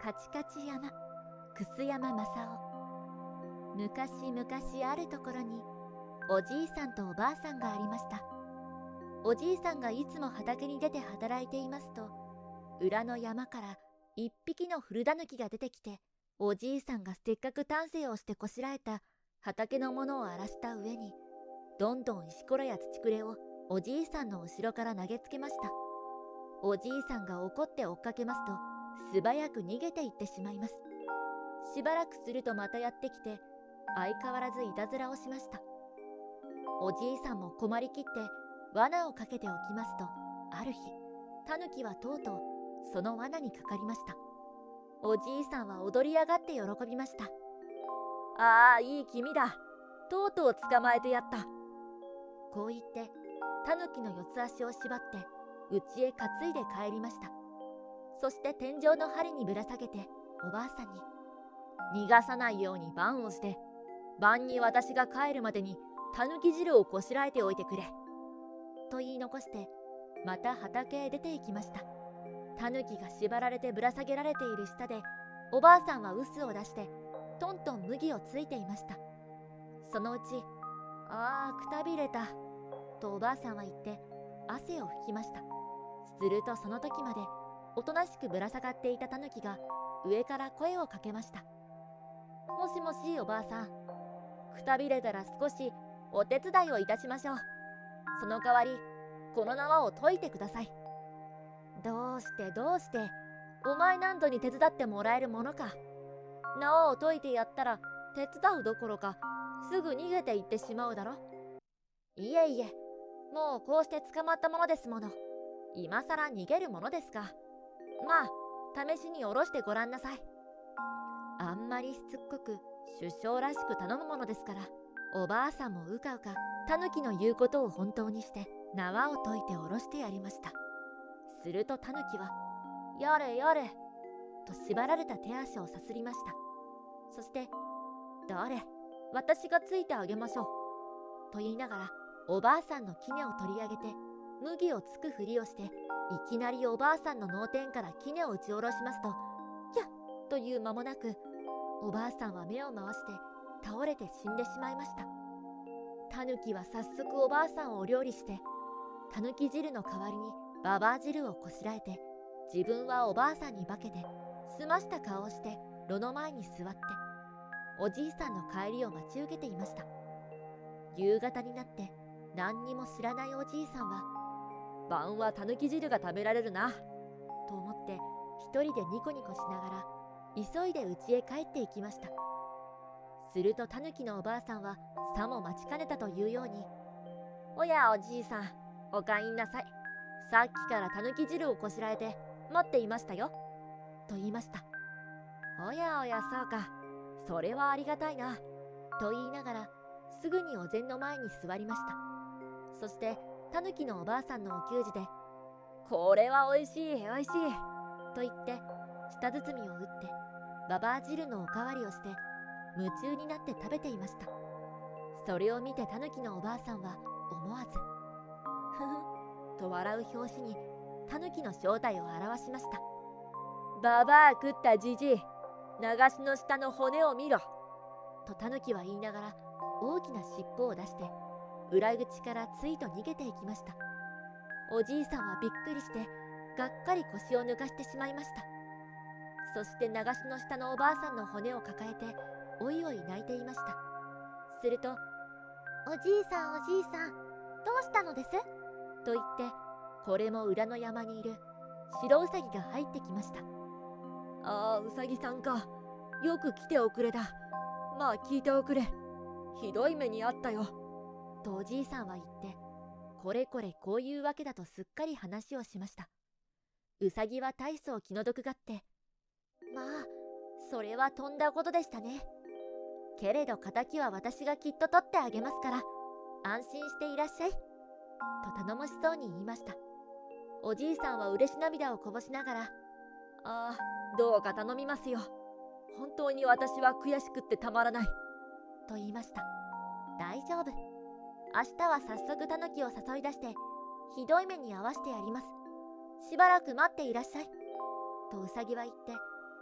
カチカチ山、楠山正雄。昔々あるところにおじいさんとおばあさんがありました。おじいさんがいつも畑に出て働いていますと、裏の山から一匹の古タヌキが出てきて、おじいさんがせっかく丹精をしてこしらえた畑のものを荒らした上に、どんどん石ころや土くれをおじいさんの後ろから投げつけました。おじいさんが怒って追っかけますと、素早く逃げていってしまいます。しばらくするとまたやってきて、相変わらずいたずらをしました。おじいさんも困りきって罠をかけておきますと、ある日タヌキはとうとうその罠にかかりました。おじいさんは踊り上がって喜びました。ああ、いい気味だ。とうとう捕まえてやった。こう言ってタヌキの四つ足を縛って家へ担いで帰りました。そして天井の針にぶら下げておばあさんに、逃がさないように番をして、晩に私が帰るまでにタヌキ汁をこしらえておいてくれと言い残して、また畑へ出て行きました。タヌキが縛られてぶら下げられている下で、おばあさんは臼を出してトントン麦をついていました。そのうち、ああ、くたびれたとおばあさんは言って汗を拭きました。するとその時までおとなしくぶら下がっていたタヌキが上から声をかけました。もしもし、おばあさん。くたびれたら少しお手伝いをいたしましょう。その代わりこの縄を解いてください。どうしてお前なんぞに手伝ってもらえるものか。縄を解いてやったら手伝うどころかすぐ逃げていってしまうだろ。いえいえ、もうこうして捕まったものですもの。今さら逃げるものですか。まあ試しに下ろしてごらんなさい。あんまりしつっこく首相らしく頼むものですから、おばあさんもうかうかタヌキの言うことを本当にして縄を解いて下ろしてやりました。するとタヌキはやれやれと縛られた手足をさすりました。そしてどれ、私がついてあげましょうと言いながら、おばあさんの杵を取り上げて麦をつくふりをして、いきなりおばあさんの脳天から杵を打ち下ろしますと、キャッという間もなく、おばあさんは目を回して倒れて死んでしまいました。タヌキは早速おばあさんをお料理して、タヌキ汁の代わりにババア汁をこしらえて、自分はおばあさんに化けて澄ました顔をして炉の前に座って、おじいさんの帰りを待ち受けていました。夕方になって何にも知らないおじいさんは、晩はタヌキ汁が食べられるなと思って一人でニコニコしながら急いで家へ帰っていきました。するとタヌキのおばあさんはさも待ちかねたというように、おやおじいさん、お帰りなさい。さっきからタヌキ汁をこしらえて待っていましたよと言いました。おやおや、そうか、それはありがたいなと言いながら、すぐにお膳の前に座りました。そしてタヌキのおばあさんのお給仕で、これはおいしいおいしいと言って舌包みを打ってババア汁のおかわりをして夢中になって食べていました。それを見てタヌキのおばあさんは思わずふふと笑う拍子にタヌキの正体を表しました。ババア食ったじじい、流しの下の骨を見ろとタヌキは言いながら大きな尻尾を出して裏口からついと逃げていきました。おじいさんはびっくりしてがっかり腰を抜かしてしまいました。そして流しの下のおばあさんの骨を抱えておいおい泣いていました。すると、おじいさんおじいさん、どうしたのですと言って、これも裏の山にいる白ウサギが入ってきました。ああ、ウサギさんか、よく来ておくれだ。まあ聞いておくれ、ひどい目にあったよとおじいさんは言って、これこれこういうわけだとすっかり話をしました。ウサギは大層気の毒がって、まあそれはとんだことでしたね。けれど仇は私がきっと取ってあげますから安心していらっしゃいと頼もしそうに言いました。おじいさんは嬉し涙をこぼしながら、ああ、どうか頼みますよ。本当に私は悔しくってたまらないと言いました。大丈夫、明日は早速タヌキを誘い出してひどい目に遭わしてやります。しばらく待っていらっしゃいとウサギは言って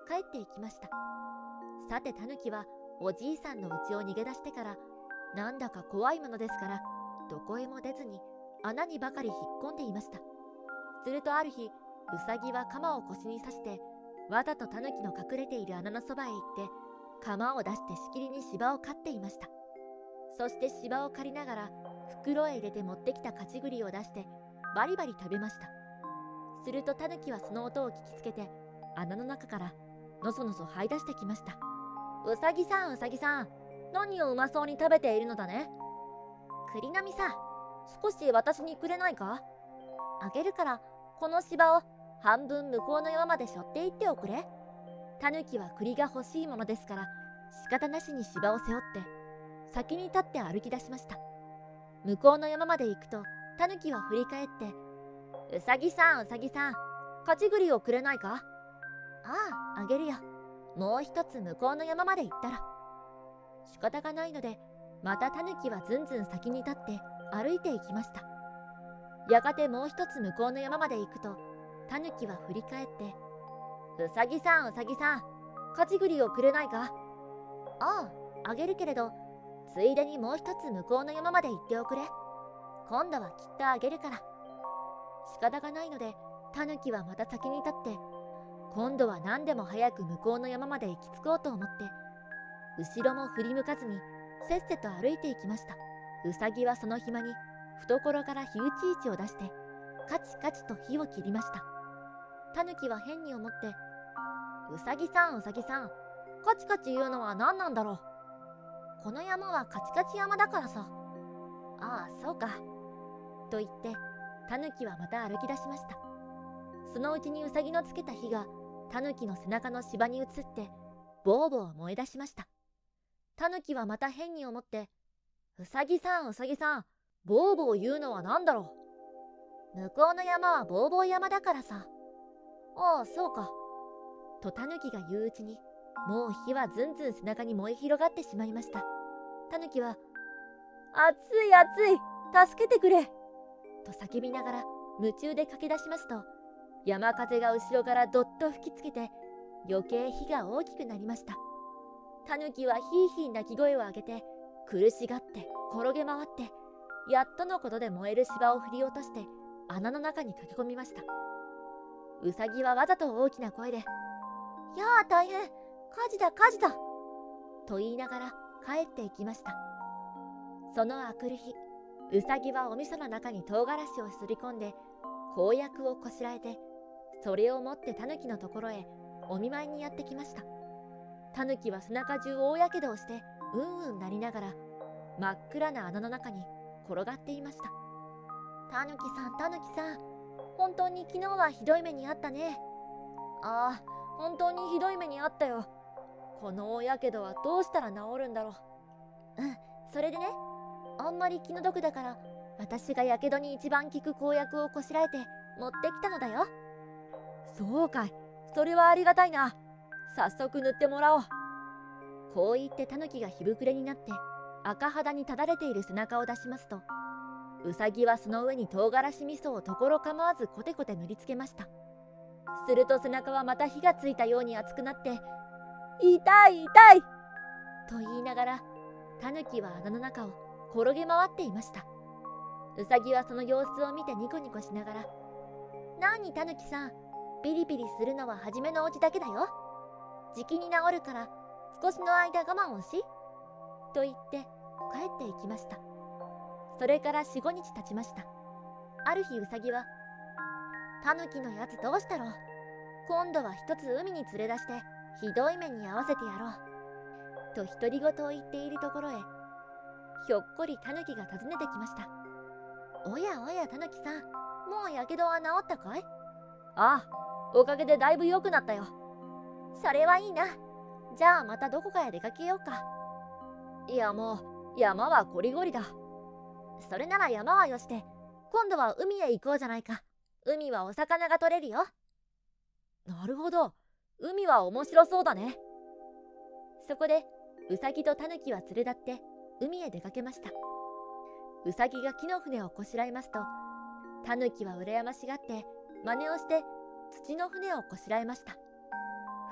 帰っていきました。さてタヌキはおじいさんの家を逃げ出してから、なんだか怖いものですからどこへも出ずに穴にばかり引っ込んでいました。するとある日、ウサギは鎌を腰に刺してわざとタヌキの隠れている穴のそばへ行って鎌を出してしきりに芝を刈っていました。そして芝を刈りながら袋へ入れて持ってきたカチグリを出してバリバリ食べました。するとタヌキはその音を聞きつけて穴の中からのそのそ這い出してきました。うさぎさん、うさぎさん、何をうまそうに食べているのだね。栗の実さ、少し私にくれないか。あげるから、この芝を半分向こうの山まで背負っていっておくれ。タヌキは栗が欲しいものですから仕方なしに芝を背負って先に立って歩き出しました。向こうの山まで行くとタヌキは振り返って、うさぎさん、うさぎさん、カチグリをくれないか。ああ、あげるよ。もう一つ向こうの山まで行ったら。仕方がないのでまたタヌキはずんずん先に立って歩いていきました。やがてもう一つ向こうの山まで行くとタヌキは振り返って、うさぎさん、うさぎさん、カチグリをくれないか。ああ、あげるけれどついでにもう一つ向こうの山まで行っておくれ。今度はきっとあげるから。仕方がないのでタヌキはまた先に立って今度は何でも早く向こうの山まで行き着こうと思って後ろも振り向かずにせっせと歩いていきました。うさぎはその暇に懐から火打ち石を出してカチカチと火を切りました。タヌキは変に思って、うさぎさん、うさぎさん、カチカチ言うのは何なんだろう。この山はカチカチ山だからさ。ああ、そうか。と言ってタヌキはまた歩き出しました。そのうちにウサギのつけた火がタヌキの背中の芝に移ってボーボー燃え出しました。タヌキはまた変に思って、うさぎさん、うさぎさん、ボーボー言うのは何だろう。向こうの山はボーボー山だからさ。ああ、そうか。とタヌキが言ううちにもう火はずんずん背中に燃え広がってしまいました。タヌキは、熱い熱い、助けてくれと叫びながら夢中で駆け出しますと、山風が後ろからどっと吹きつけて余計火が大きくなりました。タヌキはヒーヒー鳴き声を上げて苦しがって転げ回ってやっとのことで燃える芝を振り落として穴の中に駆け込みました。ウサギはわざと大きな声で、やあ大変、火事だ火事だと言いながら帰っていきました。そのあくる日、ウサギはお味噌の中に唐辛子をすり込んで公薬をこしらえて、それを持ってタヌキのところへお見舞いにやってきました。タヌキは背中中大やけどをしてうんうんなりながら真っ暗な穴の中に転がっていました。タヌキさん、タヌキさん、本当に昨日はひどい目にあったね。ああ、本当にひどい目にあったよ。この大やけどはどうしたら治るんだろう。それでね、あんまり気の毒だから私がやけどに一番効く公薬をこしらえて持ってきたのだよ。そうかい、それはありがたいな。早速塗ってもらおう。こう言ってタヌキが火膨れになって赤肌にただれている背中を出しますと、ウサギはその上に唐辛子味噌をところ構わずコテコテ塗りつけました。すると背中はまた火がついたように熱くなって、痛い痛いと言いながらタヌキは穴の中を転げ回っていました。ウサギはその様子を見てニコニコしながら、なにタヌキさん、ピリピリするのは初めのうちだけだよ。じきに治るから少しの間我慢をしと言って帰っていきました。それから4、5日経ちました。ある日ウサギは、タヌキのやつどうしたろう。今度は一つ海に連れ出してひどい目に遭わせてやろうと独り言を言っているところへ、ひょっこりタヌキが訪ねてきました。おやおやタヌキさん、もうやけどは治ったかい。ああ、おかげでだいぶ良くなったよ。それはいいな。じゃあまたどこかへ出かけようか。いやもう山はこりごりだ。それなら山はよして、今度は海へ行こうじゃないか。海はお魚が取れるよ。なるほど、海は面白そうだね。そこでウサギとタヌキは連れ立って海へ出かけました。ウサギが木の船をこしらえますと、タヌキは羨ましがって真似をして土の船をこしらえました。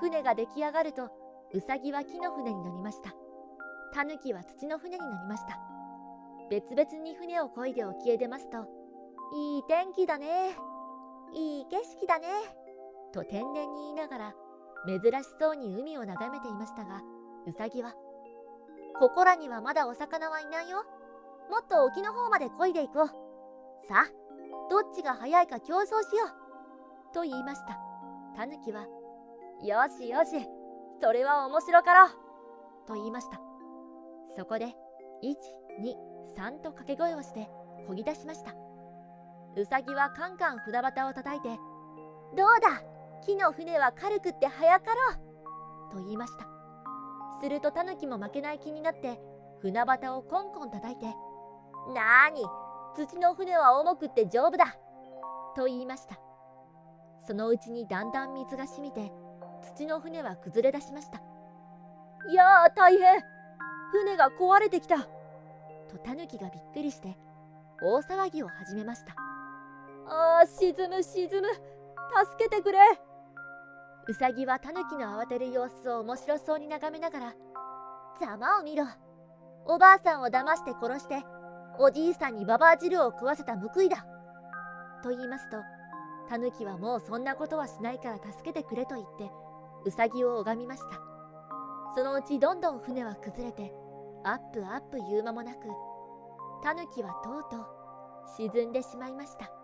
船が出来上がると、ウサギは木の船に乗りました。タヌキは土の船に乗りました。別々に船を漕いで沖へ出ますと、いい天気だね、いい景色だね、と天然に言いながら、珍しそうに海を眺めていましたが、ウサギは、ここらにはまだお魚はいないよ。もっと沖の方まで漕いでいこう。さあ、どっちが早いか競争しよう。と言いました。タヌキは、よしよし、それは面白かろう。と言いました。そこで、1、2、3と掛け声をして漕ぎ出しました。ウサギはカンカン船旗を叩いて、どうだ、木の船は軽くって早かろう。と言いました。するとタヌキも負けない気になって、船旗をコンコン叩いて、なーに、土の船は重くって丈夫だ。と言いました。そのうちにだんだん水が染みて、土の船は崩れ出しました。いやー大変、船が壊れてきた。とタヌキがびっくりして大騒ぎを始めました。あー、沈む沈む、助けてくれ。ウサギはタヌキの慌てる様子を面白そうに眺めながら、ざまを見ろ。おばあさんを騙して殺して、おじいさんにババア汁を食わせた報いだ。と言いますと、タヌキはもうそんなことはしないから助けてくれと言って、ウサギを拝みました。そのうちどんどん船は崩れて、アップアップ言う間もなく、タヌキはとうとう沈んでしまいました。